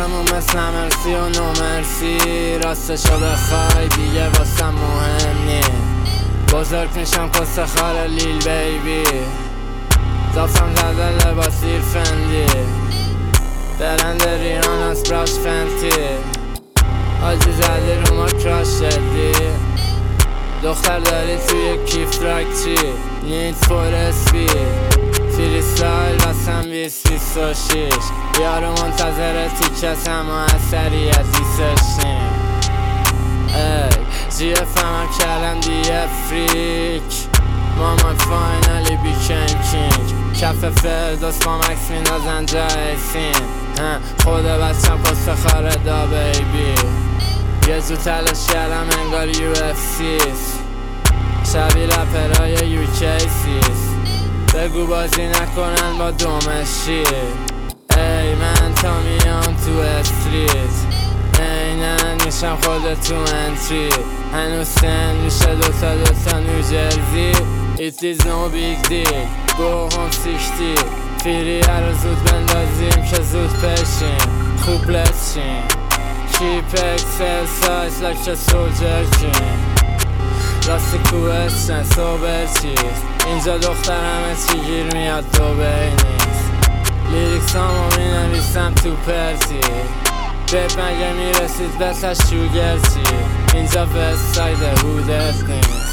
کارمون مثل مرسی و نومرسی، راستشو بخوای دیگه واسم مهم نی. بزرگ میشم کس خار لیل بیبی، زافم زده لباس دیر فندی، برند ریان از براش فنتی، آجی زدی رو ما کراش شدی. دختر داری توی کیف راک چی؟ نیت فور اسپی فری سایل واسم 20-26. یارو منتظر تیکت اما اثری از ایسشیم. ای جی اف هم کردم دیه فریک، مامان فاینالی بیکن کینگ. کف فردوس با مکس میندازن جای سین، خود بچم کس خاره دا بیبی. یه جو تلاش کردم انگار یو اف سیست، شبیه رپرهای یو کی سیست. بگو بازی نکنن با دومشی، ای من تا میام تو استریت اینن میشم خودتو انتری. هنوز سن میشه دوتا نیوجرزی. It is no big deal go home 60. فیریه رو زود بندازیم که زود پشیم، خوب لسیم. Keep exercise like a soldier king. راستی کوهستن صبر چیست، اینجا دختر همه چی گیر میاد دوبه نیست. لیریکس همو مینویسم تو پرسی، رپ مگه میرسید بسش شوگر چی؟ اینجا وست ساید هودت نیست.